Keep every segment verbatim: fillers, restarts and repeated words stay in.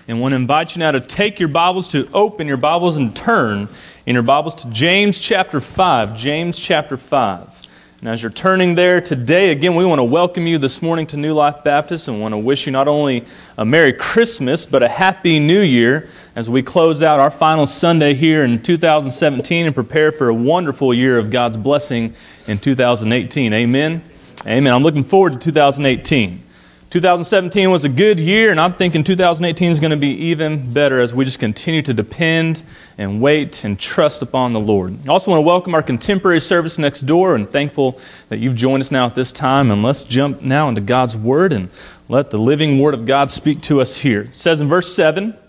and want to invite you now to take your Bibles, to open your Bibles and turn in your Bibles to James chapter five. James chapter five. And as you're turning there today, again, we want to welcome you this morning to New Life Baptist and want to wish you not only a Merry Christmas, but a Happy New Year as we close out our final Sunday here in two thousand seventeen and prepare for a wonderful year of God's blessing in two thousand eighteen. Amen? Amen. I'm looking forward to two thousand eighteen. two thousand seventeen was a good year, and I'm thinking two thousand eighteen is going to be even better as we just continue to depend and wait and trust upon the Lord. I also want to welcome our contemporary service next door, and thankful that you've joined us now at this time. And let's jump now into God's Word and let the living Word of God speak to us here. It says in verse seven, it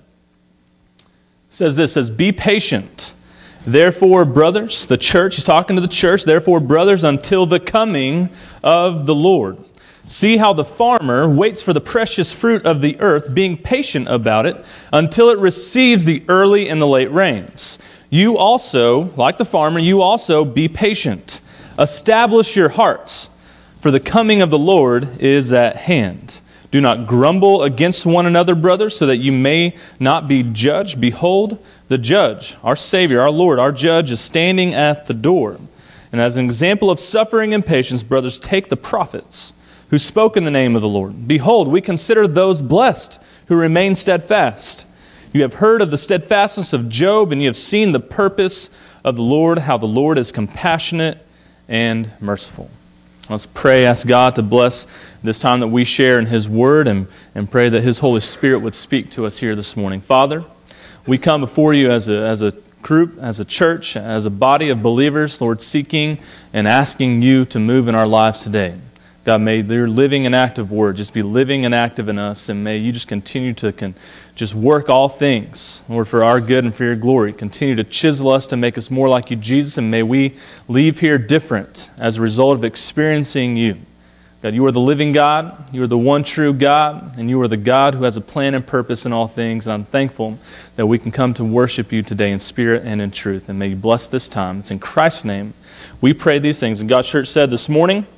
says this, it says, "Be patient, therefore, brothers," the church, he's talking to the church, "therefore, brothers, until the coming of the Lord. See how the farmer waits for the precious fruit of the earth, being patient about it, until it receives the early and the late rains. You also, like the farmer, you also be patient. Establish your hearts, for the coming of the Lord is at hand. Do not grumble against one another, brothers, so that you may not be judged. Behold, the judge, our Savior, our Lord, our judge, is standing at the door. And as an example of suffering and patience, brothers, take the prophets who spoke in the name of the Lord. Behold, we consider those blessed who remain steadfast. You have heard of the steadfastness of Job, and you have seen the purpose of the Lord, how the Lord is compassionate and merciful." Let's pray, ask God to bless this time that we share in His Word, and, and pray that His Holy Spirit would speak to us here this morning. Father, we come before You as a, as a group, as a church, as a body of believers, Lord, seeking and asking You to move in our lives today. God, may Your living and active Word just be living and active in us, and may You just continue to con- just work all things, Lord, for our good and for Your glory. Continue to chisel us to make us more like You, Jesus, and may we leave here different as a result of experiencing You. God, You are the living God, You are the one true God, and You are the God who has a plan and purpose in all things, and I'm thankful that we can come to worship You today in spirit and in truth, and may You bless this time. It's in Christ's name we pray these things. And God's church said this morning,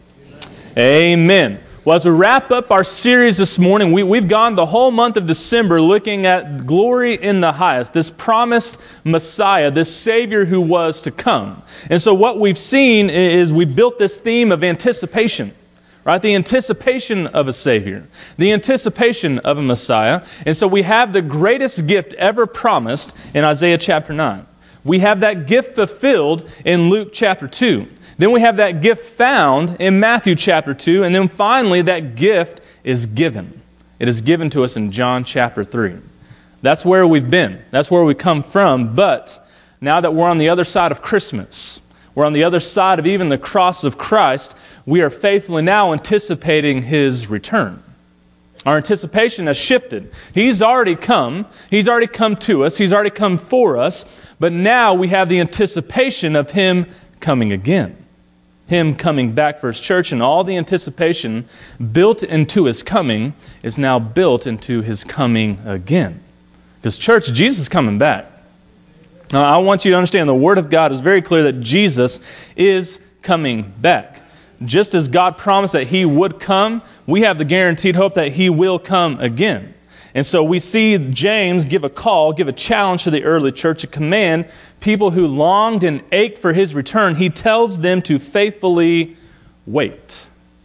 Amen. Well, as we wrap up our series this morning, we, we've gone the whole month of December looking at glory in the highest, this promised Messiah, this Savior who was to come. And so what we've seen is we built this theme of anticipation, right? The anticipation of a Savior, the anticipation of a Messiah. And so we have the greatest gift ever promised in Isaiah chapter nine. We have that gift fulfilled in Luke chapter two. Then we have that gift found in Matthew chapter two, and then finally that gift is given. It is given to us in John chapter three. That's where we've been. That's where we come from, but now that we're on the other side of Christmas, we're on the other side of even the cross of Christ, we are faithfully now anticipating His return. Our anticipation has shifted. He's already come. He's already come to us. He's already come for us, but now we have the anticipation of Him coming again. Him coming back for His church, and all the anticipation built into His coming is now built into His coming again. Because church, Jesus is coming back. Now, I want you to understand the Word of God is very clear that Jesus is coming back. Just as God promised that He would come, we have the guaranteed hope that He will come again. And so we see James give a call, give a challenge to the early church, a command. People who longed and ached for His return, he tells them to faithfully wait.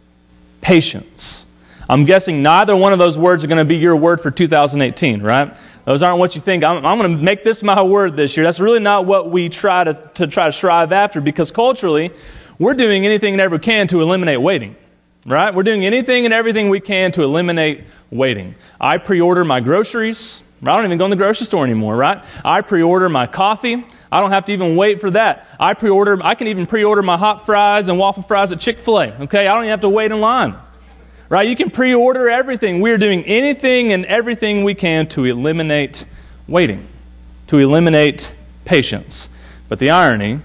Patience. I'm guessing neither one of those words are going to be your word for two thousand eighteen, right? Those aren't what you think. I'm, I'm going to make this my word this year. That's really not what we try to, to try to strive after, because culturally, we're doing anything and everything we can to eliminate waiting, right? We're doing anything and everything we can to eliminate waiting. I pre-order my groceries. I don't even go in the grocery store anymore, right? I pre-order my coffee. I don't have to even wait for that. I pre-order. I can even pre-order my hot fries and waffle fries at Chick-fil-A. Okay, I don't even have to wait in line, right? You can pre-order everything. We're doing anything and everything we can to eliminate waiting, to eliminate patience. But the irony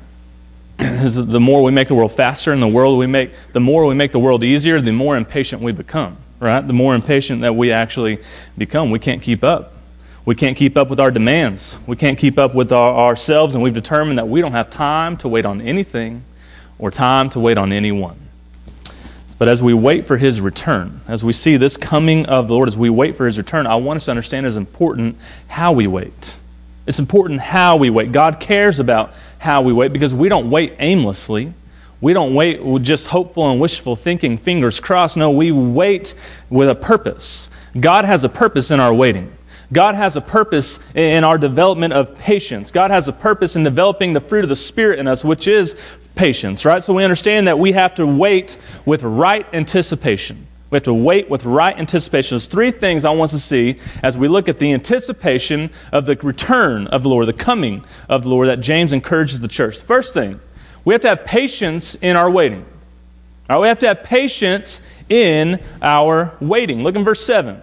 is that the more we make the world faster, and the world we make, the more we make the world easier, the more impatient we become, right? The more impatient that we actually become. We can't keep up. We can't keep up with our demands. We can't keep up with our, ourselves, and we've determined that we don't have time to wait on anything or time to wait on anyone. But as we wait for His return, as we see this coming of the Lord, as we wait for His return, I want us to understand it's important how we wait. It's important how we wait. God cares about how we wait because we don't wait aimlessly. We don't wait with just hopeful and wishful thinking, fingers crossed. No, we wait with a purpose. God has a purpose in our waiting. God has a purpose in our development of patience. God has a purpose in developing the fruit of the Spirit in us, which is patience, right? So we understand that we have to wait with right anticipation. We have to wait with right anticipation. There's three things I want us to see as we look at the anticipation of the return of the Lord, the coming of the Lord that James encourages the church. The first thing, we have to have patience in our waiting. All right, we have to have patience in our waiting. Look in verse seven.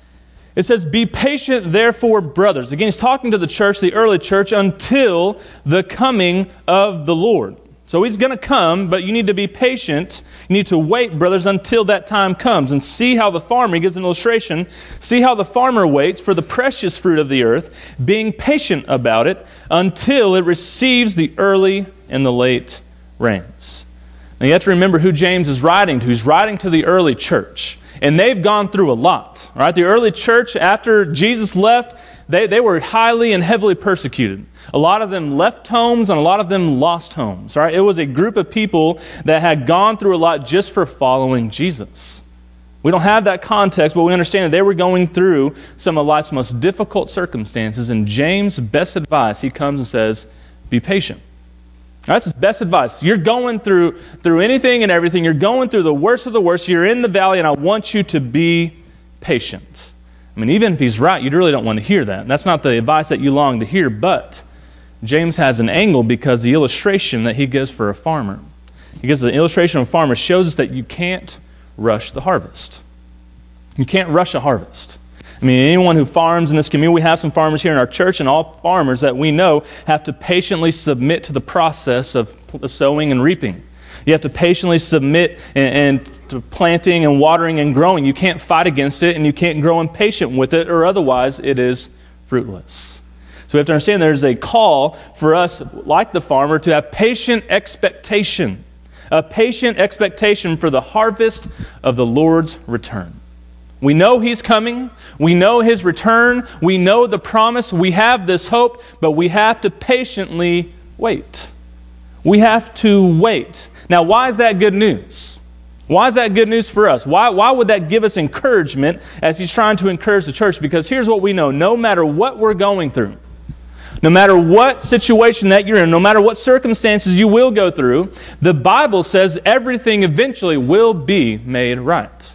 It says, "Be patient, therefore, brothers." Again, he's talking to the church, the early church, until the coming of the Lord. So He's going to come, but you need to be patient. You need to wait, brothers, until that time comes. And see how the farmer, he gives an illustration, see how the farmer waits for the precious fruit of the earth, being patient about it until it receives the early and the late rains. Now you have to remember who James is writing to. He's writing to the early church. And they've gone through a lot. Right? The early church, after Jesus left, they, they were highly and heavily persecuted. A lot of them left homes and a lot of them lost homes. Right? It was a group of people that had gone through a lot just for following Jesus. We don't have that context, but we understand that they were going through some of life's most difficult circumstances. And James' best advice, he comes and says, be patient. That's his best advice. You're going through, through anything and everything. You're going through the worst of the worst. You're in the valley, and I want you to be patient. I mean, even if he's right, you really don't want to hear that. That's not the advice that you long to hear, but James has an angle because the illustration that he gives for a farmer. He gives an illustration of a farmer shows us that you can't rush the harvest. You can't rush a harvest. I mean, anyone who farms in this community, we have some farmers here in our church, and all farmers that we know have to patiently submit to the process of sowing and reaping. You have to patiently submit and, and to planting and watering and growing. You can't fight against it, and you can't grow impatient with it, or otherwise it is fruitless. So we have to understand there's a call for us, like the farmer, to have patient expectation. A patient expectation for the harvest of the Lord's return. We know He's coming. We know His return. We know the promise. We have this hope, but we have to patiently wait. We have to wait. Now, why is that good news? Why is that good news for us? Why, why would that give us encouragement as he's trying to encourage the church? Because here's what we know. No matter what we're going through, no matter what situation that you're in, no matter what circumstances you will go through, the Bible says everything eventually will be made right.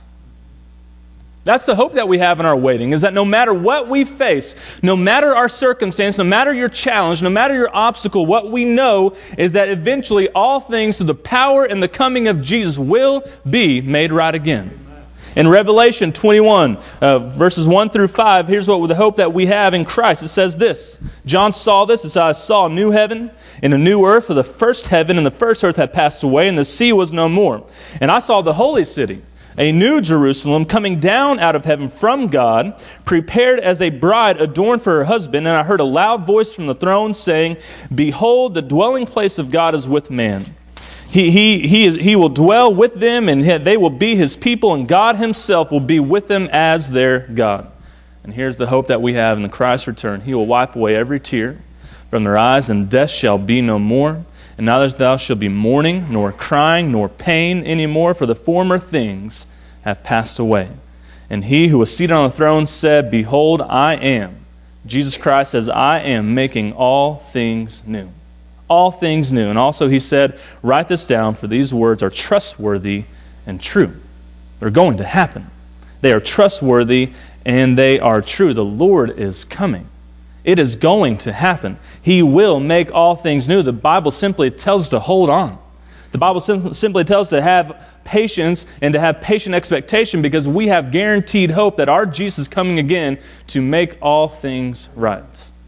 That's the hope that we have in our waiting, is that no matter what we face, no matter our circumstance, no matter your challenge, no matter your obstacle, what we know is that eventually all things through the power and the coming of Jesus will be made right again. In Revelation twenty-one, uh, verses one through five, here's what the hope that we have in Christ. It says this, John saw this, it says, I saw a new heaven and a new earth, for the first heaven and the first earth had passed away, and the sea was no more. And I saw the holy city, a new Jerusalem, coming down out of heaven from God, prepared as a bride adorned for her husband. And I heard a loud voice from the throne saying, Behold, the dwelling place of God is with man. He, he, he, is, he will dwell with them, and they will be His people, and God Himself will be with them as their God. And here's the hope that we have in the Christ's return. He will wipe away every tear from their eyes, and death shall be no more. And neither thou shalt be mourning, nor crying, nor pain any more, for the former things have passed away. And He who was seated on the throne said, Behold, I am. Jesus Christ says, I am making all things new. All things new. And also He said, write this down, for these words are trustworthy and true. They're going to happen. They are trustworthy and they are true. The Lord is coming. It is going to happen. He will make all things new. The Bible simply tells us to hold on. The Bible sim- simply tells us to have patience and to have patient expectation, because we have guaranteed hope that our Jesus is coming again to make all things right.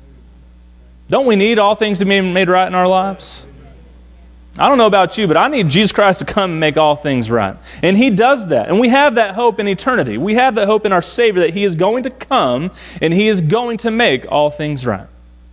Don't we need all things to be made right in our lives? I don't know about you, but I need Jesus Christ to come and make all things right. And He does that. And we have that hope in eternity. We have that hope in our Savior that He is going to come and He is going to make all things right.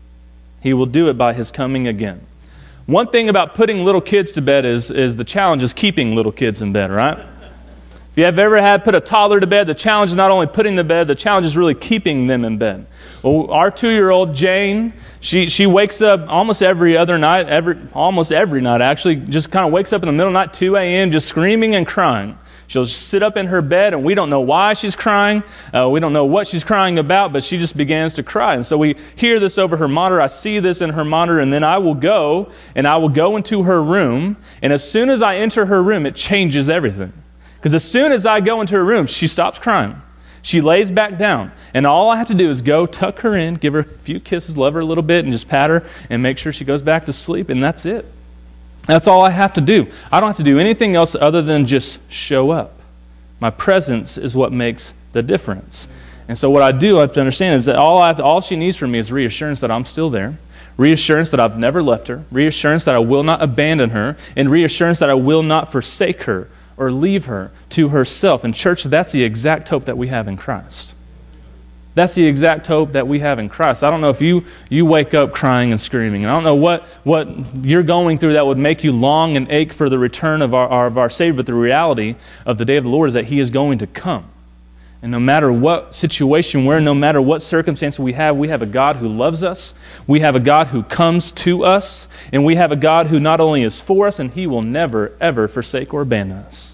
He will do it by His coming again. One thing about putting little kids to bed is, is the challenge is keeping little kids in bed, right? If you have ever had put a toddler to bed, the challenge is not only putting them to bed, the challenge is really keeping them in bed. Well, our two-year-old Jane, she she wakes up almost every other night, every almost every night actually, just kind of wakes up in the middle of the night, two a.m., just screaming and crying. She'll sit up in her bed, and we don't know why she's crying. Uh, we don't know what she's crying about, but she just begins to cry. And so we hear this over her monitor. I see this in her monitor, and then I will go, and I will go into her room, and as soon as I enter her room, it changes everything. Because as soon as I go into her room, she stops crying. She lays back down, and all I have to do is go tuck her in, give her a few kisses, love her a little bit, and just pat her, and make sure she goes back to sleep, and that's it. That's all I have to do. I don't have to do anything else other than just show up. My presence is what makes the difference. And so what I do, I have to understand, is that all, I have to, all she needs from me is reassurance that I'm still there, reassurance that I've never left her, reassurance that I will not abandon her, and reassurance that I will not forsake her or leave her to herself. And church, that's the exact hope that we have in Christ. That's the exact hope that we have in Christ. I don't know if you, you wake up crying and screaming. And I don't know what, what you're going through that would make you long and ache for the return of our, our, of our Savior. But the reality of the day of the Lord is that He is going to come. And no matter what situation we're in, no matter what circumstance we have, we have a God who loves us. We have a God who comes to us. And we have a God who not only is for us, and He will never, ever forsake or abandon us.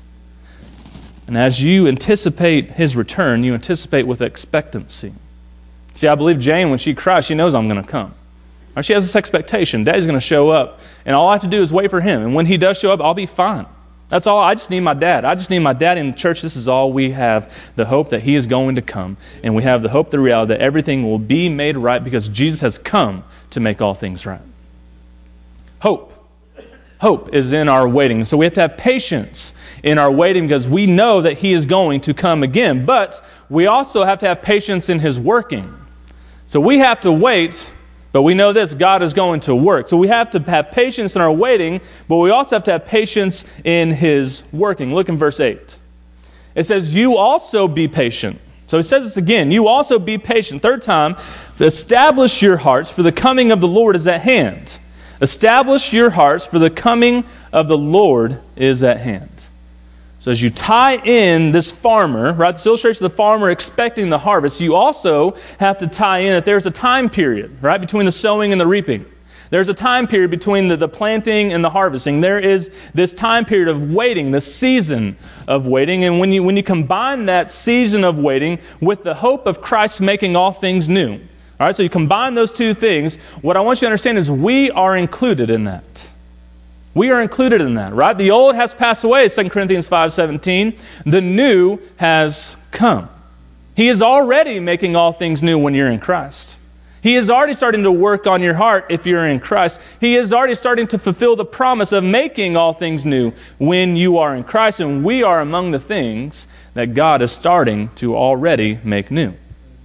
And as you anticipate His return, you anticipate with expectancy. See, I believe Jane, when she cries, she knows I'm going to come. She has this expectation. Daddy's going to show up, and all I have to do is wait for Him. And when He does show up, I'll be fine. That's all. I just need my dad. I just need my dad in the church. This is all we have, the hope that He is going to come. And we have the hope, the reality that everything will be made right because Jesus has come to make all things right. Hope. Hope is in our waiting. So we have to have patience in our waiting because we know that He is going to come again. But we also have to have patience in His working. So we have to wait, but we know this, God is going to work. So we have to have patience in our waiting, but we also have to have patience in His working. Look in verse eight. It says, you also be patient. So it says this again, you also be patient. Third time, establish your hearts, for the coming of the Lord is at hand. Establish your hearts, for the coming of the Lord is at hand. So as you tie in this farmer, right, this illustrates the farmer expecting the harvest, you also have to tie in that there's a time period, right, between the sowing and the reaping. There's a time period between the, the planting and the harvesting. There is this time period of waiting, the season of waiting. And when you, when you combine that season of waiting with the hope of Christ making all things new, all right, so you combine those two things, what I want you to understand is we are included in that. We are included in that, right? The old has passed away, Second Corinthians five seventeen. The new has come. He is already making all things new when you're in Christ. He is already starting to work on your heart if you're in Christ. He is already starting to fulfill the promise of making all things new when you are in Christ. And we are among the things that God is starting to already make new.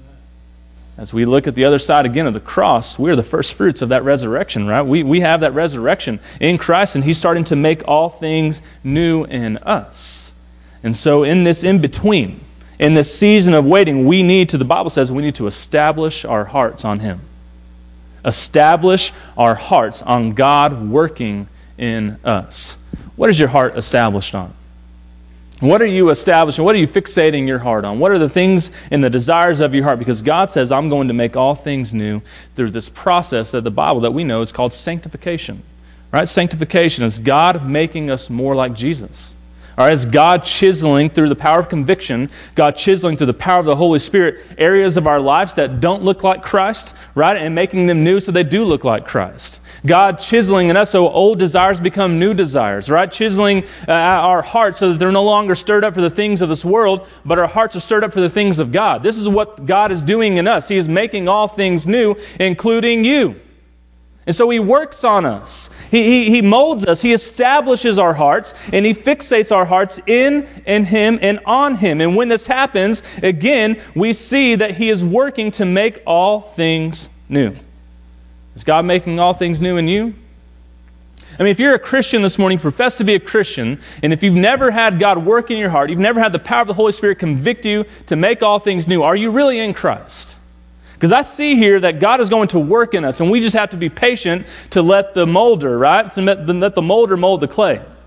As we look at the other side again of the cross, we are the first fruits of that resurrection, right? We, we have that resurrection in Christ, and He's starting to make all things new in us. And so in this in-between, in this season of waiting, we need to, the Bible says, we need to establish our hearts on Him. Establish our hearts on God working in us. What is your heart established on? What are you establishing? What are you fixating your heart on? What are the things and the desires of your heart? Because God says, I'm going to make all things new through this process of the Bible that we know is called sanctification. Right? Sanctification is God making us more like Jesus. All right, it's God chiseling through the power of conviction, God chiseling through the power of the Holy Spirit, areas of our lives that don't look like Christ, right, and making them new so they do look like Christ. God chiseling in us so old desires become new desires, right? Chiseling uh, our hearts so that they're no longer stirred up for the things of this world, but our hearts are stirred up for the things of God. This is what God is doing in us. He is making all things new, including you. And so He works on us. He, he, he molds us. He establishes our hearts, and He fixates our hearts in and Him and on Him. And when this happens, again, we see that He is working to make all things new. Is God making all things new in you? I mean, if you're a Christian this morning, profess to be a Christian, and if you've never had God work in your heart, you've never had the power of the Holy Spirit convict you to make all things new, are you really in Christ? Because I see here that God is going to work in us, and we just have to be patient to let the molder, right? To let the, let the molder mold the clay.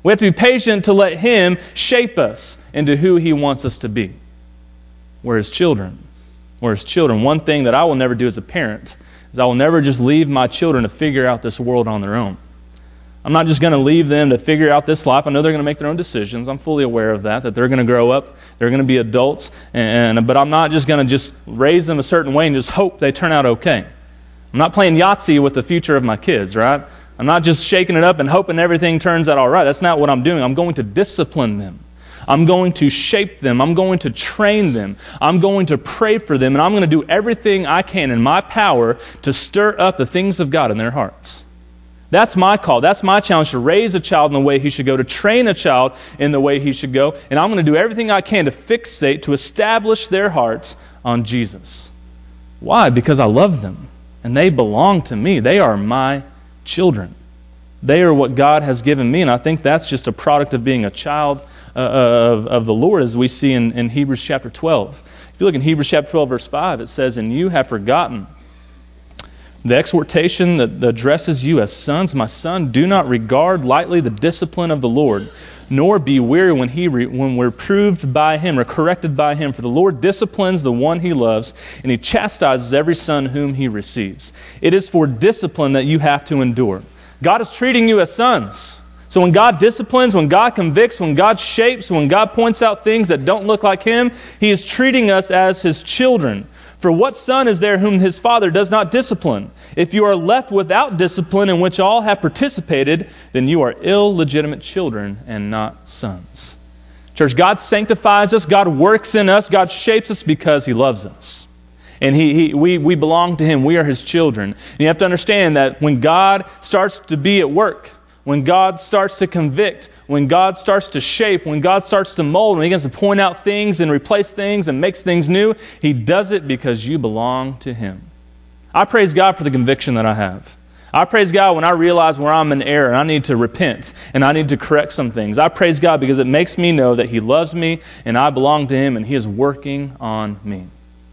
We have to be patient to let Him shape us into who He wants us to be. We're His children. We're His children. One thing that I will never do as a parent is I will never just leave my children to figure out this world on their own. I'm not just going to leave them to figure out this life. I know they're going to make their own decisions. I'm fully aware of that, that they're going to grow up. They're going to be adults. And, but I'm not just going to just raise them a certain way and just hope they turn out okay. I'm not playing Yahtzee with the future of my kids, right? I'm not just shaking it up and hoping everything turns out all right. That's not what I'm doing. I'm going to discipline them. I'm going to shape them. I'm going to train them. I'm going to pray for them. And I'm going to do everything I can in my power to stir up the things of God in their hearts. That's my call. That's my challenge, to raise a child in the way he should go, to train a child in the way he should go. And I'm going to do everything I can to fixate, to establish their hearts on Jesus. Why? Because I love them. And they belong to me. They are my children. They are what God has given me. And I think that's just a product of being a child uh, of, of the Lord, as we see in, in Hebrews chapter twelve. If you look in Hebrews chapter twelve, verse five, it says, "And you have forgotten the exhortation that addresses you as sons. My son, do not regard lightly the discipline of the Lord, nor be weary when he re- when we're proved by Him or corrected by Him. For the Lord disciplines the one He loves, and He chastises every son whom He receives." It is for discipline that you have to endure. God is treating you as sons. So when God disciplines, when God convicts, when God shapes, when God points out things that don't look like Him, He is treating us as His children. For what son is there whom his father does not discipline? If you are left without discipline in which all have participated, then you are illegitimate children and not sons. Church, God sanctifies us, God works in us, God shapes us because He loves us. And he, he, we, we belong to Him. We are His children. And you have to understand that when God starts to be at work, when God starts to convict, when God starts to shape, when God starts to mold, when He begins to point out things and replace things and makes things new, He does it because you belong to Him. I praise God for the conviction that I have. I praise God when I realize where I'm in error and I need to repent and I need to correct some things. I praise God because it makes me know that He loves me and I belong to Him and He is working on me.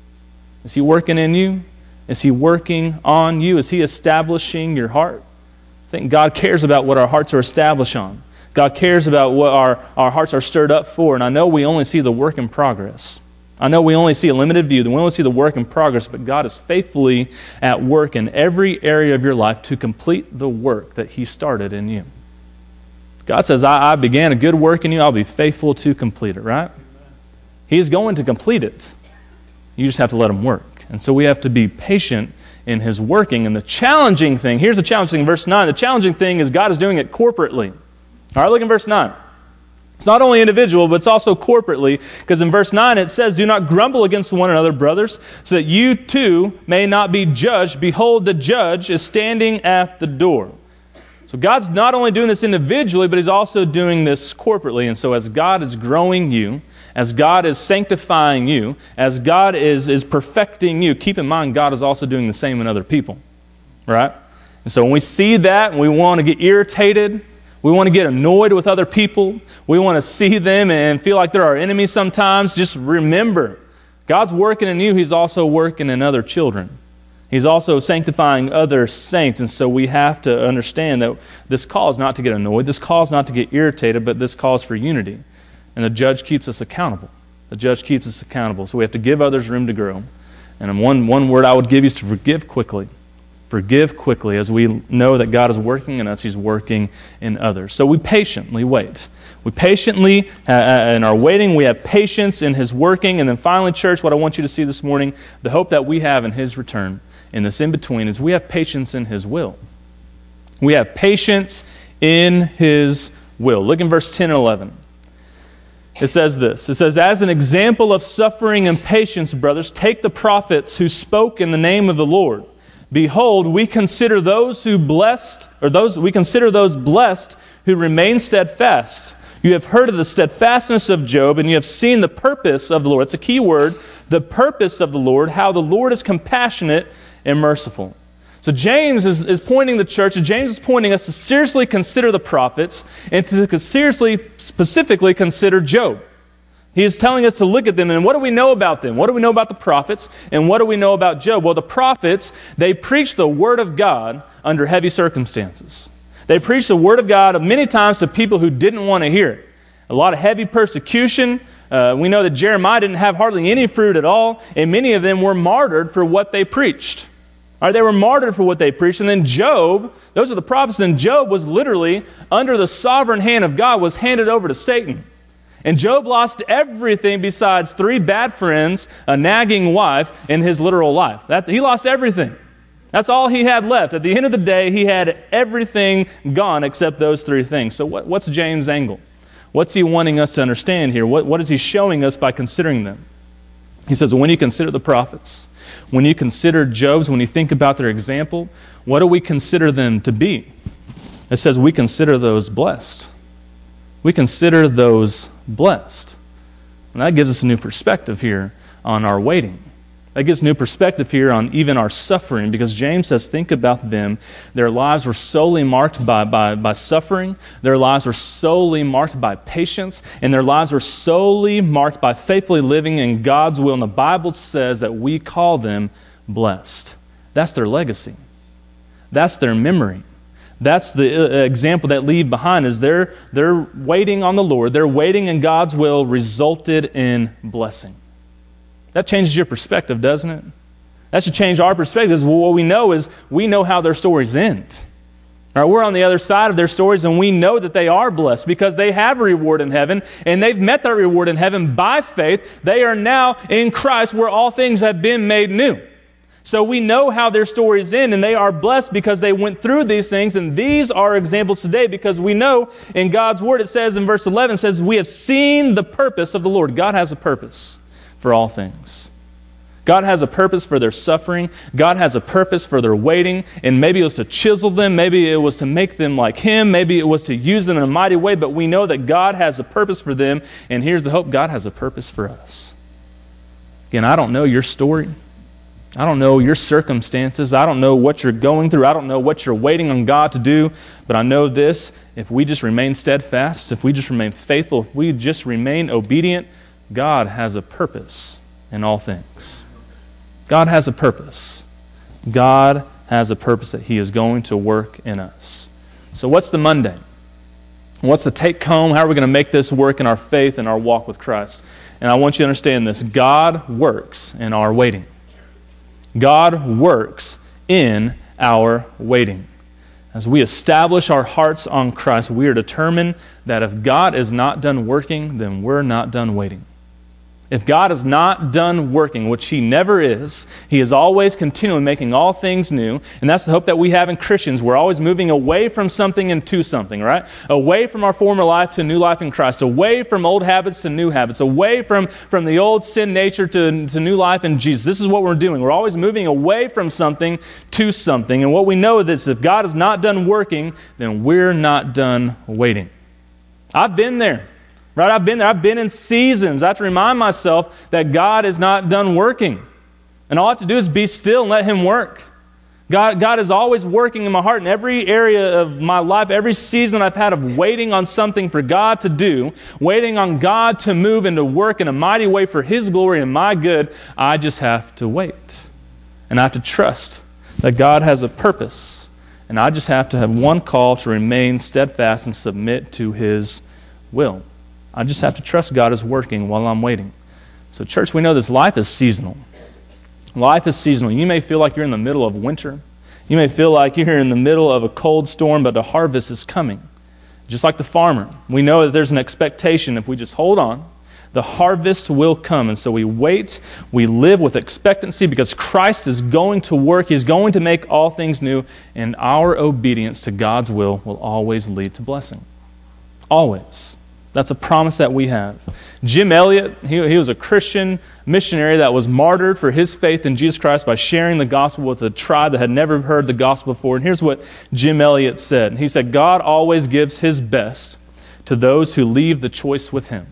Is He working in you? Is He working on you? Is He establishing your heart? I think God cares about what our hearts are established on. God cares about what our, our hearts are stirred up for. And I know we only see the work in progress. I know we only see a limited view. We only see the work in progress. But God is faithfully at work in every area of your life to complete the work that He started in you. God says, I, I began a good work in you. I'll be faithful to complete it, right? He's going to complete it. You just have to let Him work. And so we have to be patient in His working. And the challenging thing, here's the challenging thing, verse nine. The challenging thing is God is doing it corporately. All right, look in verse nine. It's not only individual, but it's also corporately, because in verse nine it says, "Do not grumble against one another, brothers, so that you too may not be judged. Behold, the judge is standing at the door." So God's not only doing this individually, but He's also doing this corporately. And so as God is growing you, as God is sanctifying you, as God is, is perfecting you, keep in mind God is also doing the same in other people, right? And so when we see that and we want to get irritated, we want to get annoyed with other people, we want to see them and feel like they're our enemies sometimes, just remember, God's working in you, He's also working in other children. He's also sanctifying other saints, and so we have to understand that this call is not to get annoyed, this call is not to get irritated, but this call is for unity. And the judge keeps us accountable. The judge keeps us accountable. So we have to give others room to grow. And one, one word I would give you is to forgive quickly. Forgive quickly. As we know that God is working in us, He's working in others. So we patiently wait. We patiently, uh, in our waiting, we have patience in His working. And then finally, church, what I want you to see this morning, the hope that we have in His return, in this in-between, is we have patience in His will. We have patience in His will. Look in verse ten and eleven. It says this. It says, "As an example of suffering and patience, brothers, take the prophets who spoke in the name of the Lord. Behold, we consider those who blessed, or those we consider those blessed who remain steadfast. You have heard of the steadfastness of Job, and you have seen the purpose of the Lord." It's a key word, the purpose of the Lord, how the Lord is compassionate and merciful. So James is, is pointing the church, and James is pointing us to seriously consider the prophets and to seriously, specifically consider Job. He is telling us to look at them, and what do we know about them? What do we know about the prophets, and what do we know about Job? Well, the prophets, they preach the Word of God under heavy circumstances. They preached the Word of God many times to people who didn't want to hear it. A lot of heavy persecution. Uh, we know that Jeremiah didn't have hardly any fruit at all, and many of them were martyred for what they preached. All right, they were martyred for what they preached. And then Job, those are the prophets, and Job was literally, under the sovereign hand of God, was handed over to Satan. And Job lost everything besides three bad friends, a nagging wife, and his literal life. That, he lost everything. That's all he had left. At the end of the day, he had everything gone except those three things. So what, what's James' angle? What's he wanting us to understand here? What, what is he showing us by considering them? He says, when you consider the prophets, when you consider Job's, when you think about their example, what do we consider them to be? It says we consider those blessed. We consider those blessed. And that gives us a new perspective here on our waiting. That gives new perspective here on even our suffering, because James says, think about them. Their lives were solely marked by, by, by suffering. Their lives were solely marked by patience. And their lives were solely marked by faithfully living in God's will. And the Bible says that we call them blessed. That's their legacy. That's their memory. That's the example that leave behind, is they're, they're waiting on the Lord. They're waiting in God's will resulted in blessing. That changes your perspective, doesn't it? That should change our perspective. What we know is we know how their stories end. All right, we're on the other side of their stories, and we know that they are blessed because they have a reward in heaven, and they've met that reward in heaven by faith. They are now in Christ, where all things have been made new. So we know how their stories end, and they are blessed because they went through these things, and these are examples today because we know in God's Word, it says in verse eleven, it says, we have seen the purpose of the Lord. God has a purpose for all things. God has a purpose for their suffering. God has a purpose for their waiting, and maybe it was to chisel them, maybe it was to make them like Him, maybe it was to use them in a mighty way, but we know that God has a purpose for them, and here's the hope, God has a purpose for us. Again, I don't know your story. I don't know your circumstances. I don't know what you're going through. I don't know what you're waiting on God to do. But I know this, if we just remain steadfast, if we just remain faithful, if we just remain obedient, God has a purpose in all things. God has a purpose. God has a purpose that He is going to work in us. So what's the Monday? What's the take home? How are we going to make this work in our faith and our walk with Christ? And I want you to understand this. God works in our waiting. God works in our waiting. As we establish our hearts on Christ, we are determined that if God is not done working, then we're not done waiting. If God is not done working, which He never is, He is always continuing making all things new. And that's the hope that we have in Christians. We're always moving away from something and to something, right? Away from our former life to new life in Christ. Away from old habits to new habits. Away from, from the old sin nature to, to new life in Jesus. This is what we're doing. We're always moving away from something to something. And what we know is if God is not done working, then we're not done waiting. I've been there. Right, I've been there. I've been in seasons. I have to remind myself that God is not done working. And all I have to do is be still and let Him work. God, God is always working in my heart in every area of my life, every season I've had of waiting on something for God to do, waiting on God to move and to work in a mighty way for His glory and my good. I just have to wait. And I have to trust that God has a purpose. And I just have to have one call to remain steadfast and submit to His will. I just have to trust God is working while I'm waiting. So church, we know this life is seasonal. Life is seasonal. You may feel like you're in the middle of winter. You may feel like you're in the middle of a cold storm, but the harvest is coming. Just like the farmer. We know that there's an expectation. If we just hold on, the harvest will come. And so we wait. We live with expectancy because Christ is going to work. He's going to make all things new. And our obedience to God's will will always lead to blessing. Always. That's a promise that we have. Jim Elliot, he, he was a Christian missionary that was martyred for his faith in Jesus Christ by sharing the gospel with a tribe that had never heard the gospel before. And here's what Jim Elliot said. He said, God always gives His best to those who leave the choice with Him.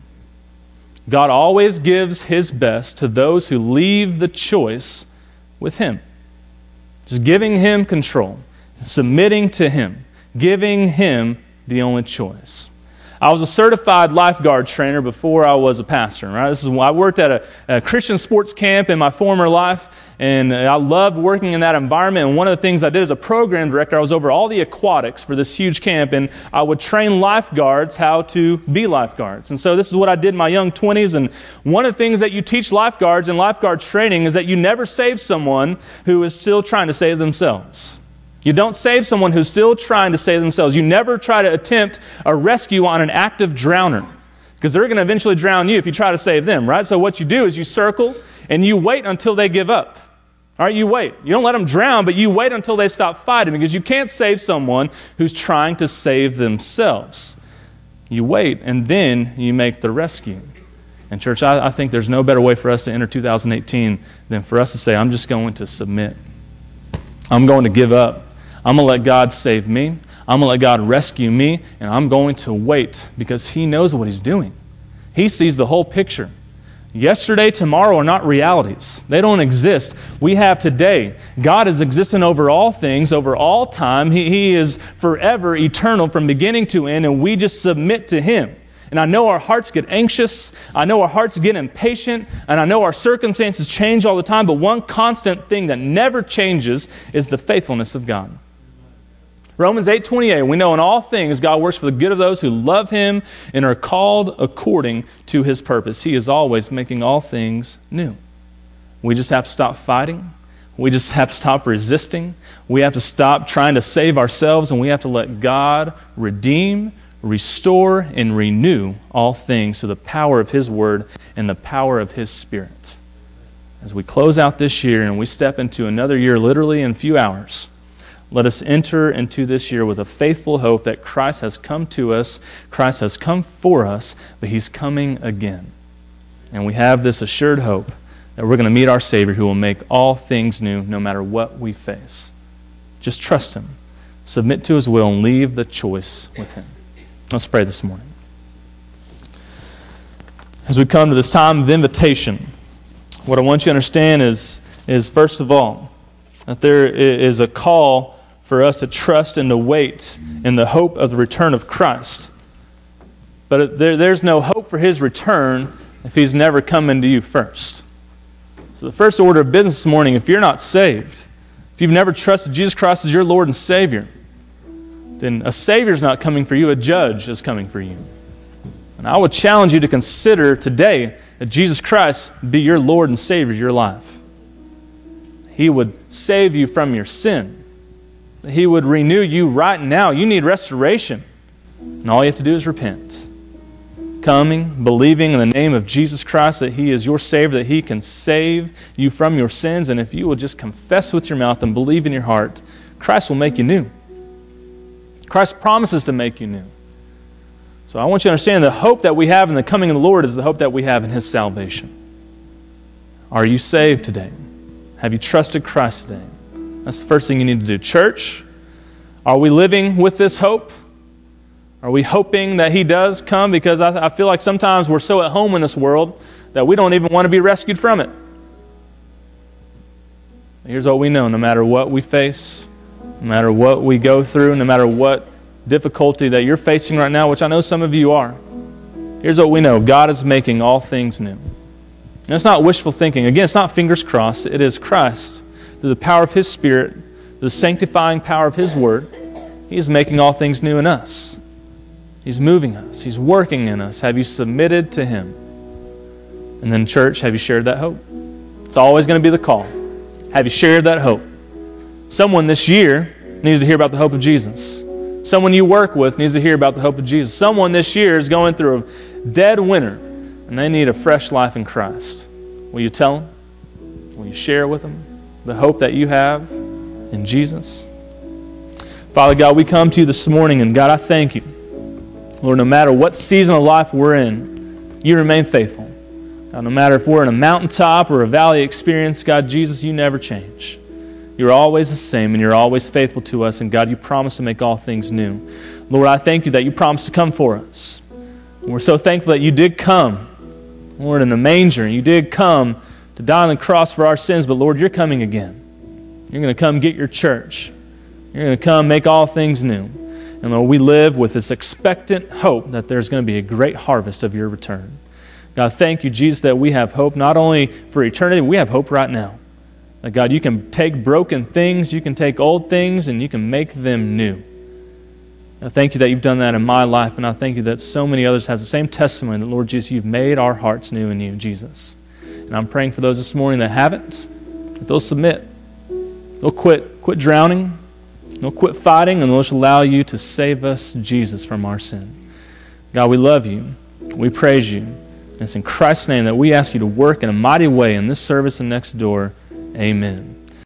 God always gives His best to those who leave the choice with Him. Just giving Him control, submitting to Him, giving Him the only choice. I was a certified lifeguard trainer before I was a pastor, right? This is I worked at a, a Christian sports camp in my former life, and I loved working in that environment. And one of the things I did as a program director, I was over all the aquatics for this huge camp, and I would train lifeguards how to be lifeguards. And so this is what I did in my young twenties, and one of the things that you teach lifeguards in lifeguard training is that you never save someone who is still trying to save themselves. You don't save someone who's still trying to save themselves. You never try to attempt a rescue on an active drowner, because they're going to eventually drown you if you try to save them, right? So what you do is you circle and you wait until they give up. All right, you wait. You don't let them drown, but you wait until they stop fighting, because you can't save someone who's trying to save themselves. You wait, and then you make the rescue. And church, I, I think there's no better way for us to enter two thousand eighteen than for us to say, I'm just going to submit. I'm going to give up. I'm going to let God save me. I'm going to let God rescue me, and I'm going to wait, because He knows what He's doing. He sees the whole picture. Yesterday, tomorrow are not realities. They don't exist. We have today. God is existent over all things, over all time. He, he is forever eternal from beginning to end, and we just submit to Him. And I know our hearts get anxious. I know our hearts get impatient. And I know our circumstances change all the time. But one constant thing that never changes is the faithfulness of God. Romans eight twenty-eight, we know in all things God works for the good of those who love Him and are called according to His purpose. He is always making all things new. We just have to stop fighting. We just have to stop resisting. We have to stop trying to save ourselves, and we have to let God redeem, restore, and renew all things through the power of His Word and the power of His Spirit. As we close out this year and we step into another year literally in a few hours, let us enter into this year with a faithful hope that Christ has come to us, Christ has come for us, but He's coming again. And we have this assured hope that we're going to meet our Savior who will make all things new no matter what we face. Just trust Him, submit to His will, and leave the choice with Him. Let's pray this morning. As we come to this time of invitation, what I want you to understand is, is first of all, that there is a call for us to trust and to wait in the hope of the return of Christ. But there, there's no hope for His return if He's never coming to you first. So the first order of business this morning, if you're not saved, if you've never trusted Jesus Christ as your Lord and Savior, then a Savior's not coming for you, a judge is coming for you. And I would challenge you to consider today that Jesus Christ be your Lord and Savior of your life. He would save you from your sin. He would renew you right now. You need restoration. And all you have to do is repent. Coming, believing in the name of Jesus Christ that He is your Savior, that He can save you from your sins. And if you will just confess with your mouth and believe in your heart, Christ will make you new. Christ promises to make you new. So I want you to understand the hope that we have in the coming of the Lord is the hope that we have in His salvation. Are you saved today? Have you trusted Christ today? That's the first thing you need to do. Church, are we living with this hope? Are we hoping that He does come? Because I, I feel like sometimes we're so at home in this world that we don't even want to be rescued from it. Here's what we know. No matter what we face, no matter what we go through, no matter what difficulty that you're facing right now, which I know some of you are, here's what we know. God is making all things new. And it's not wishful thinking. Again, it's not fingers crossed. It is Christ, through the power of His Spirit, the sanctifying power of His Word. He is making all things new in us. He's moving us. He's working in us. Have you submitted to Him? And then, church, have you shared that hope? It's always going to be the call. Have you shared that hope? Someone this year needs to hear about the hope of Jesus. Someone you work with needs to hear about the hope of Jesus. Someone this year is going through a dead winter, and they need a fresh life in Christ. Will you tell them? Will you share with them the hope that you have in Jesus? Father God, we come to you this morning, and God, I thank you. Lord, no matter what season of life we're in, you remain faithful. God, no matter if we're in a mountaintop or a valley experience, God, Jesus, you never change. You're always the same, and you're always faithful to us, and God, you promise to make all things new. Lord, I thank you that you promised to come for us. And we're so thankful that you did come, Lord, in the manger, and you did come to die on the cross for our sins, but Lord, you're coming again. You're going to come get your church. You're going to come make all things new. And Lord, we live with this expectant hope that there's going to be a great harvest of your return. God, thank you, Jesus, that we have hope not only for eternity, we have hope right now. That God, you can take broken things, you can take old things, and you can make them new. I thank you that you've done that in my life, and I thank you that so many others have the same testimony that, Lord Jesus, you've made our hearts new in you, Jesus. And I'm praying for those this morning that haven't, that they'll submit. They'll quit, quit drowning. They'll quit fighting, and they'll just allow you to save us, Jesus, from our sin. God, we love you. We praise you. And it's in Christ's name that we ask you to work in a mighty way in this service and next door. Amen.